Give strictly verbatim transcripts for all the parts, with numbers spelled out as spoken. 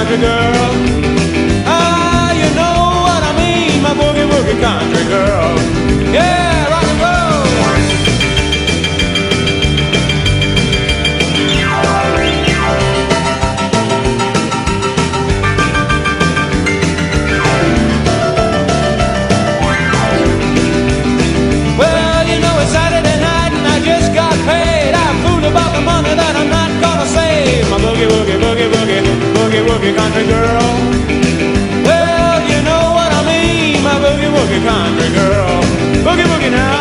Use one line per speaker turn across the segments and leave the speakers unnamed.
country girl. Ah, you know what I mean, my boogie woogie country girl. Yeah, rock and roll. Well, you know it's Saturday night and I just got paid. I fooled about the money that I'm not gonna save. My boogie woogie boogie boogie boogie woogie country girl. Well, you know what I mean, my boogie woogie country girl. Boogie woogie now.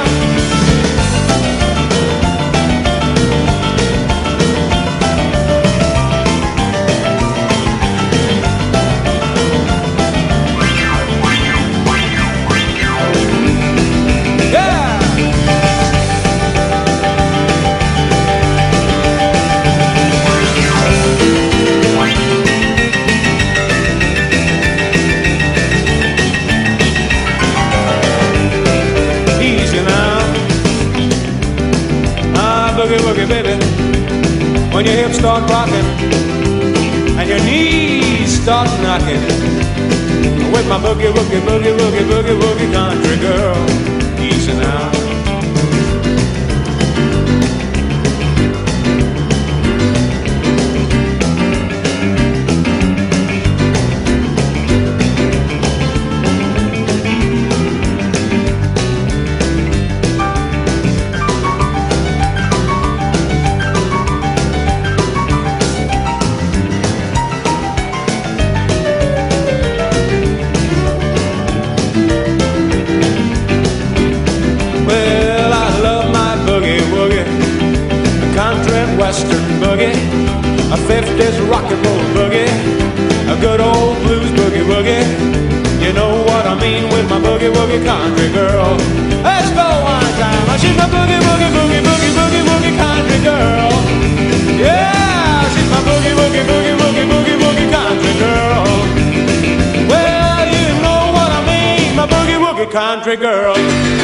Boogie woogie baby, when your hips start rocking and your knees start knocking, with my boogie woogie boogie woogie boogie woogie country girl, easy now. Western boogie, a fifties rock and roll boogie, a good old blues boogie woogie. You know what I mean with my boogie woogie country girl. Let's go one time. She's my boogie woogie boogie boogie boogie woogie country girl. Yeah, she's my boogie woogie boogie boogie boogie woogie country girl. Well, you know what I mean, my boogie woogie country girl.